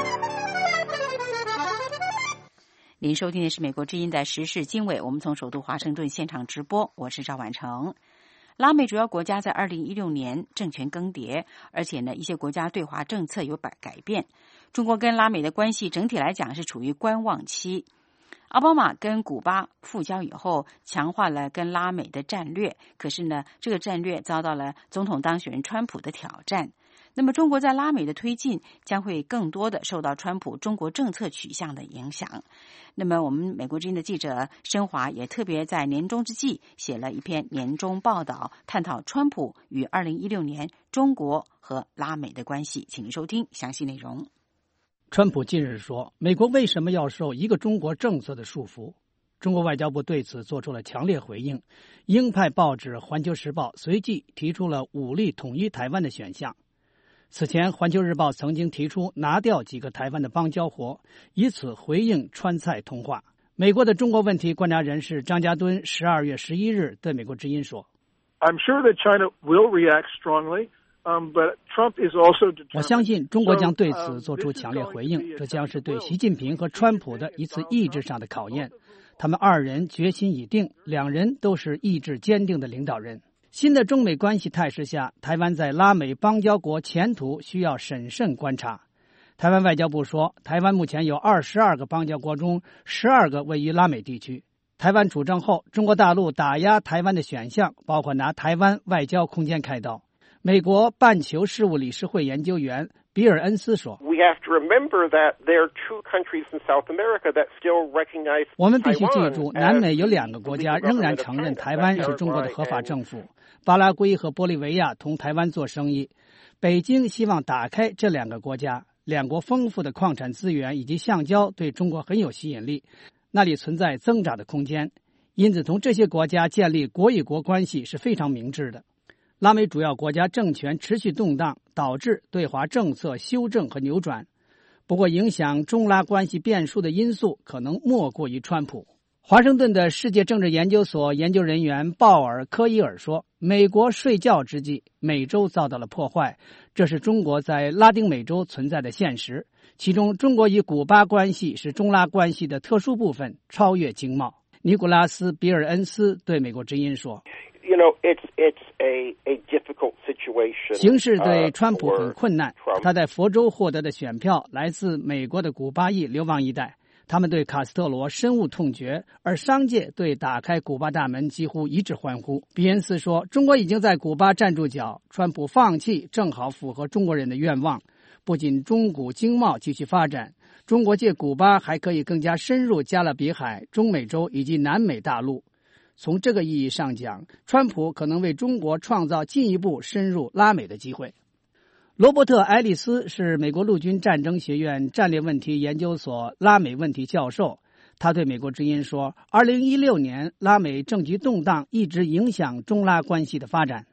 您收听的是美国之音的时事经纬，我们从首都华盛顿现场直播，我是赵婉成。拉美主要国家在2016年政权更迭，而且呢，一些国家对华政策有改变。中国跟拉美的关系整体来讲是处于观望期。奥巴马跟古巴复交以后，强化了跟拉美的战略，可是呢，这个战略遭到了总统当选人川普的挑战。那么中国在拉美的推进将会更多的受到川普中国政策取向的影响。那么我们美国之音的记者申华也特别在年终之际写了一篇年终报道，探讨川普与2016年中国和拉美的关系，请您收听详细内容。 川普近日说，美国为什么要受一个中国政策的束缚？中国外交部对此做出了强烈回应。鹰派报纸《环球时报》随即提出了武力统一台湾的选项。此前，《环球日报》曾经提出拿掉几个台湾的邦交国，以此回应川菜通话。美国的中国问题观察人士张家敦12月11日对美国之音说 ：“I'm sure that China will react strongly.” But Trump is also determined. 我相信中国将对此做出强烈回应，这将是对习近平和川普的一次意志上的考验。他们二人决心已定，两人都是意志坚定的领导人。新的中美关系态势下，台湾在拉美邦交国前途需要审慎观察。台湾外交部说，台湾目前有22个邦交国中12个位于拉美地区。台湾主政后，中国大陆打压台湾的选项包括拿台湾外交空间开刀。美国半球事务理事会研究员比尔恩斯说，我们必须记住，南美有2个国家仍然承认台湾是中国的合法政府，巴拉圭和玻利维亚同台湾做生意。北京希望打开这2个国家，两国丰富的矿产资源以及橡胶对中国很有吸引力，那里存在增长的空间，因此同这些国家建立国与国关系是非常明智的。拉美主要国家政权持续动荡，导致对华政策修正和扭转。不过，影响中拉关系变数的因素可能莫过于川普。华盛顿的世界政治研究所研究人员鲍尔·科伊尔说，美国睡觉之际，美洲遭到了破坏，这是中国在拉丁美洲存在的现实。其中，中国与古巴关系是中拉关系的特殊部分，超越经贸。尼古拉斯·比尔恩斯对美国之音说，形势对川普很困难。他在佛州获得的选票来自美国的古巴裔流亡一代，他们对卡斯特罗深恶痛绝，而商界对打开古巴大门几乎一致欢呼。比恩斯说，中国已经在古巴站住脚，川普放弃正好符合中国人的愿望。不仅中古经贸继续发展，中国借古巴还可以更加深入加勒比海、中美洲以及南美大陆。从这个意义上讲，川普可能为中国创造进一步深入拉美的机会。罗伯特·爱丽丝是美国陆军战争学院战略问题研究所拉美问题教授，他对美国之音说，2016年拉美政局动荡一直影响中拉关系的发展。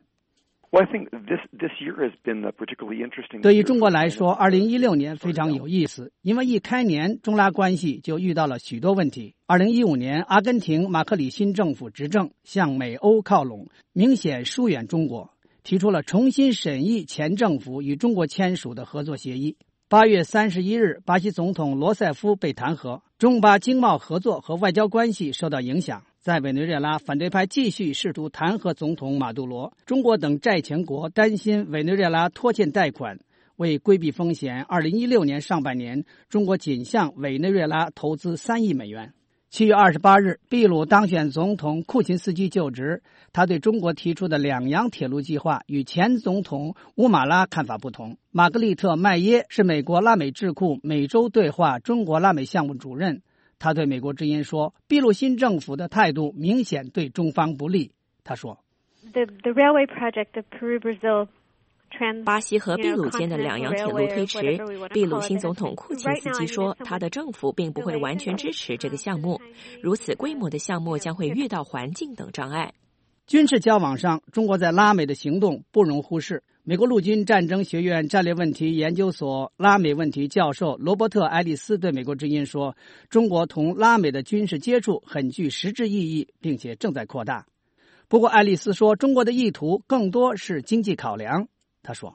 对于中国来说，2016年非常有意思，因为一开年中拉关系就遇到了许多问题。2015年，阿根廷马克里新政府执政，向美欧靠拢，明显疏远中国，提出了重新审议前政府与中国签署的合作协议。8月31日，巴西总统罗塞夫被弹劾，中巴经贸合作和外交关系受到影响。在委内瑞拉，反对派继续试图弹劾总统马杜罗。中国等债权国担心委内瑞拉拖欠贷款，为规避风险，2016年上半年，中国仅向委内瑞拉投资3亿美元。7月28日，秘鲁当选总统库琴斯基就职，他对中国提出的2洋铁路计划与前总统乌马拉看法不同。玛格丽特·麦耶是美国拉美智库美洲对话中国拉美项目主任，他对美国之音说，秘鲁新政府的态度明显对中方不利。他说 The railway project of Peru-Brazil 巴西和秘鲁间的两洋铁路推迟，秘鲁新总统库琴斯基说，他的政府并不会完全支持这个项目，如此规模的项目将会遇到环境等障碍。 军事交往上，中国在拉美的行动不容忽视。美国陆军战争学院战略问题研究所拉美问题教授罗伯特·爱丽丝对美国之音说，中国同拉美的军事接触很具实质意义，并且正在扩大。不过爱丽丝说，中国的意图更多是经济考量。他说，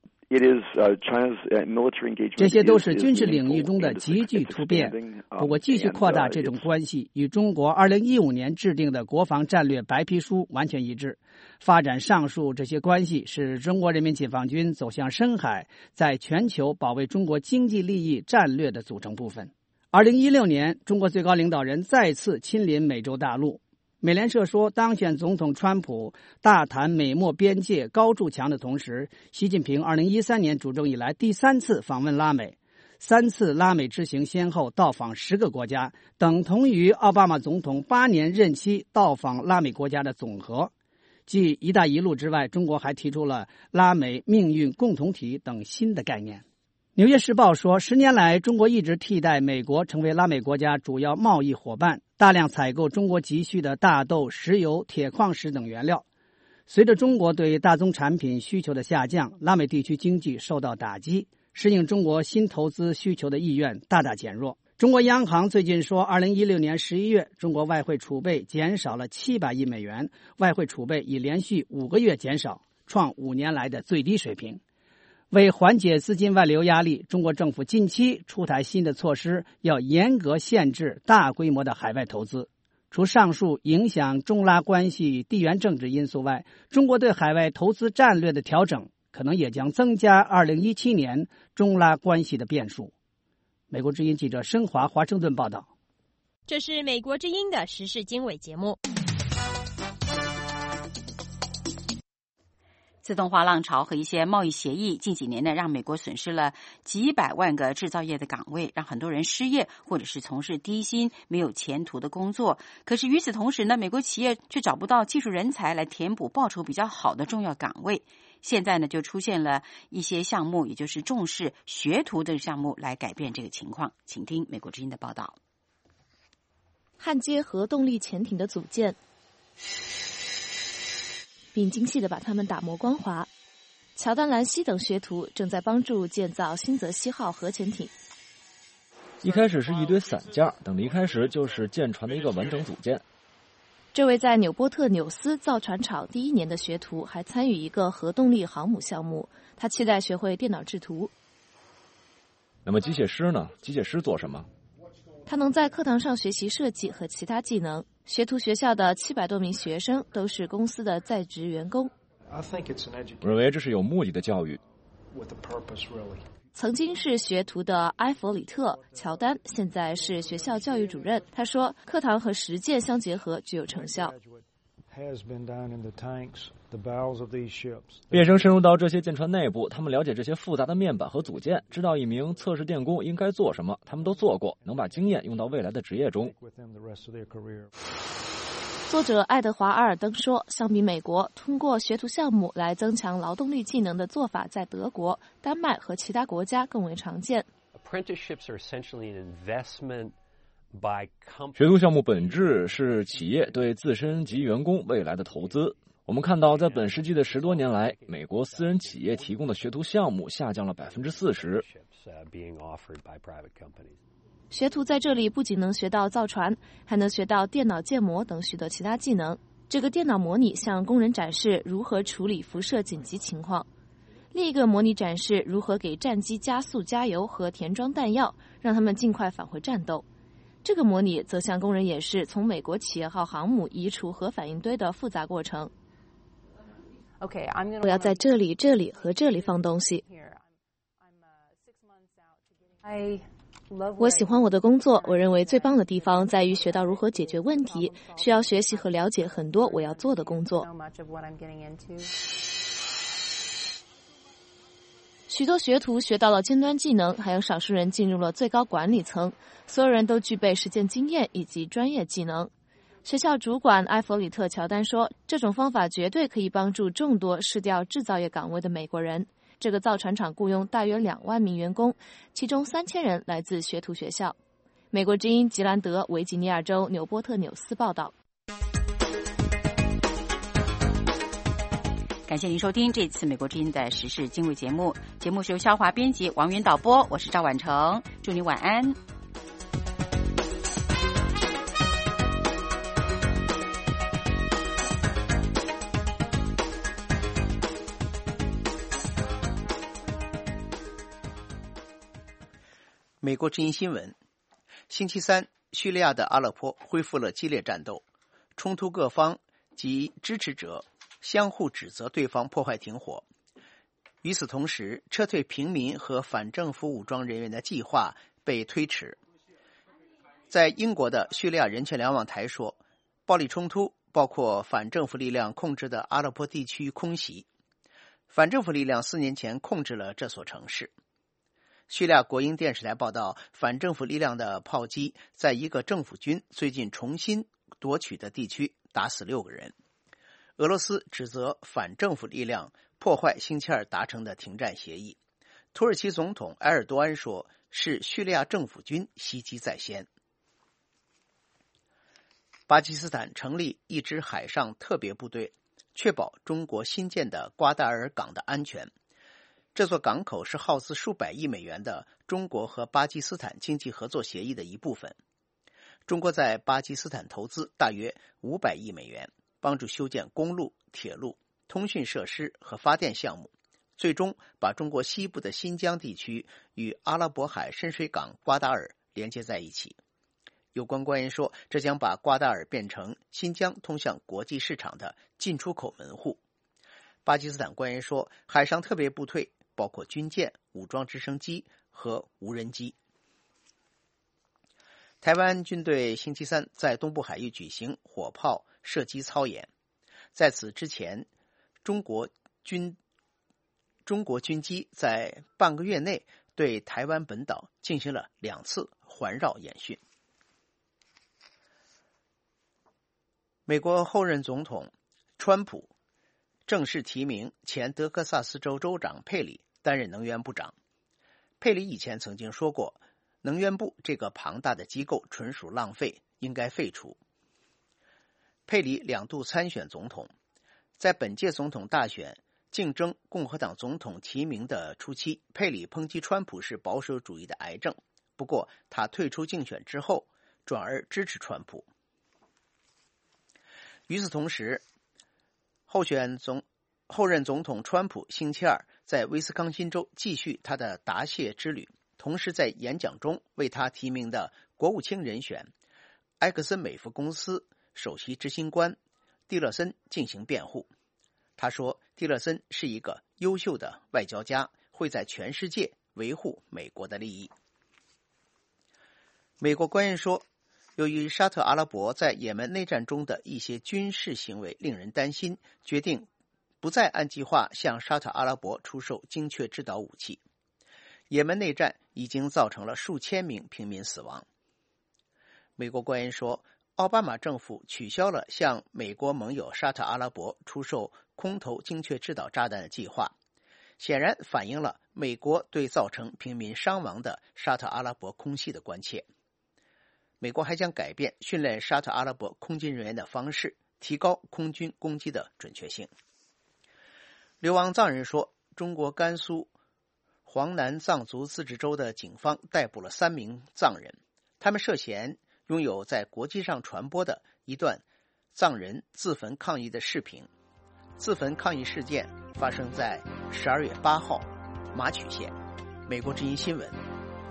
这些都是军事领域中的急剧突变。不过继续扩大这种关系与中国2015年制定的国防战略白皮书完全一致。发展上述这些关系使中国人民解放军走向深海，在全球保卫中国经济利益战略的组成部分。2016年，中国最高领导人再次亲临美洲大陆。美联社说，当选总统川普大谈美墨边界高筑墙的同时，习近平2013年主政以来第3次访问拉美，3次拉美之行先后到访10个国家，等同于奥巴马总统8年任期到访拉美国家的总和。继一带一路之外，中国还提出了拉美命运共同体等新的概念。纽约时报说，10年来，中国一直替代美国成为拉美国家主要贸易伙伴，大量采购中国急需的大豆、石油、铁矿石等原料。随着中国对大宗产品需求的下降，拉美地区经济受到打击，适应中国新投资需求的意愿大大减弱。中国央行最近说，2016年11月，中国外汇储备减少了700亿美元，外汇储备已连续5个月减少，创5年来的最低水平。为缓解资金外流压力，中国政府近期出台新的措施，要严格限制大规模的海外投资。除上述影响中拉关系地缘政治因素外，中国对海外投资战略的调整可能也将增加2017年中拉关系的变数。美国之音记者申华华盛顿报道。 这是美国之音的时事经纬节目。 自动化浪潮和一些贸易协议近几年呢，让美国损失了几百万个制造业的岗位，让很多人失业或者是从事低薪没有前途的工作。可是与此同时呢，美国企业却找不到技术人才来填补报酬比较好的重要岗位。现在呢，就出现了一些项目，也就是重视学徒的项目，来改变这个情况。请听美国之音的报道。 焊接核动力潜艇的组件，并精细地把它们打磨光滑。乔丹·兰西等学徒正在帮助建造新泽西号核潜艇。 一开始是一堆散件，等离开时就是舰船的一个完整组件。 这位在纽波特纽斯造船厂第1年的学徒还参与一个核动力航母项目，他期待学会电脑制图。 那么机械师呢？机械师做什么？ 他能在课堂上学习设计和其他技能。学徒学校的700多名学生都是公司的在职员工。 我认为这是有目的的教育。 曾经是学徒的埃弗里特·乔丹现在是学校教育主任。他说，课堂和实践相结合具有成效。 毕业生深入到这些舰船内部，他们了解这些复杂的面板和组件，知道一名测试电工应该做什么，他们都做过，能把经验用到未来的职业中。 作者爱德华·阿尔登说，相比美国，通过学徒项目来增强劳动力技能的做法在德国、丹麦和其他国家更为常见。 学徒项目本质是企业对自身及员工未来的投资。我们看到，在本世纪的10多年来，美国私人企业提供的学徒项目下降了40%。 学徒在这里不仅能学到造船，还能学到电脑建模等许多其他技能。这个电脑模拟向工人展示如何处理辐射紧急情况，另一个模拟展示如何给战机加速加油和填装弹药，让他们尽快返回战斗。这个模拟则向工人演示从美国企业号航母移除核反应堆的复杂过程。我要在这里、这里和这里放东西。我喜欢我的工作，我认为最棒的地方在于学到如何解决问题，需要学习和了解很多我要做的工作。许多学徒学到了尖端技能，还有少数人进入了最高管理层，所有人都具备实践经验以及专业技能。 学校主管埃弗里特·乔丹说，这种方法绝对可以帮助众多失掉制造业岗位的美国人。这个造船厂雇佣大约2万名员工，其中3000人来自学徒学校。美国之音吉兰德维吉尼亚州纽波特纽斯报道。 感谢您收听这次美国之音的时事经纬节目，节目是由肖华编辑，王源导播，我是赵婉成，祝你晚安。 美国之音新闻：星期三，叙利亚的阿勒颇恢复了激烈战斗，冲突各方及支持者相互指责对方破坏停火。与此同时，撤退平民和反政府武装人员的计划被推迟。在英国的叙利亚人权瞭望台说，暴力冲突包括反政府力量控制的阿勒颇地区空袭。反政府力量4年前控制了这所城市。叙利亚国营电视台报道，反政府力量的炮击在一个政府军最近重新夺取的地区打死6个人。俄罗斯指责反政府力量破坏星期二达成的停战协议。土耳其总统埃尔多安说，是叙利亚政府军袭击在先。巴基斯坦成立一支海上特别部队，确保中国新建的瓜达尔港的安全。这座港口是耗资数百亿美元的中国和巴基斯坦经济合作协议的一部分。中国在巴基斯坦投资大约500亿美元，帮助修建公路、铁路、通讯设施和发电项目，最终把中国西部的新疆地区与阿拉伯海深水港瓜达尔连接在一起。有关官员说，这将把瓜达尔变成新疆通向国际市场的进出口门户。巴基斯坦官员说，海上特别部队包括军舰、武装直升机和无人机。台湾军队星期三在东部海域举行火炮射击操演，在此之前，中国军机在半个月内对台湾本岛进行了2次环绕演训。美国后任总统川普正式提名前德克萨斯州州长佩里担任能源部长。佩里以前曾经说过，能源部这个庞大的机构纯属浪费，应该废除。佩里2度参选总统，在本届总统大选竞争共和党总统提名的初期，佩里抨击川普是保守主义的癌症，不过他退出竞选之后，转而支持川普。与此同时，后任总统川普星期二在威斯康辛州继续他的答谢之旅，同时在演讲中为他提名的国务卿人选埃克森美孚公司首席执行官蒂勒森进行辩护。他说，蒂勒森是一个优秀的外交家，会在全世界维护美国的利益。美国官员说，由于沙特阿拉伯在也门内战中的一些军事行为令人担心，决定不再按计划向沙特阿拉伯出售精确制导武器。也门内战已经造成了数千名平民死亡。美国官员说，奥巴马政府取消了向美国盟友沙特阿拉伯出售空投精确制导炸弹的计划，显然反映了美国对造成平民伤亡的沙特阿拉伯空袭的关切。美国还将改变训练沙特阿拉伯空军人员的方式，提高空军攻击的准确性。流亡藏人说，中国甘肃黄南藏族自治州的警方逮捕了3名藏人，他们涉嫌拥有在国际上传播的一段藏人自焚抗议的视频。自焚抗议事件发生在12月8号，马曲县。美国之音新闻。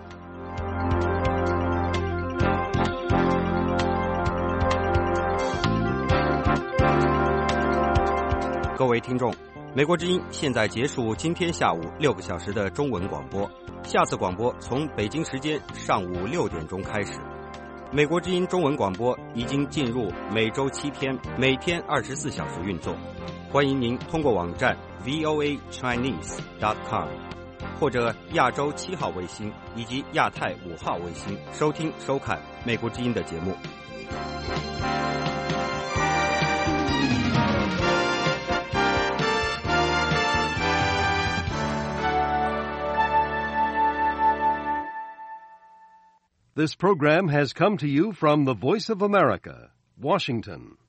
各位听众，美国之音现在结束今天下午6个小时的中文广播，下次广播从北京时间上午6点钟开始。美国之音中文广播已经进入每周7天，每天24小时运作。欢迎您通过网站 voachinese.com 或者亚洲7号卫星以及亚太5号卫星收听收看美国之音的节目。 This program has come to you from the Voice of America, Washington.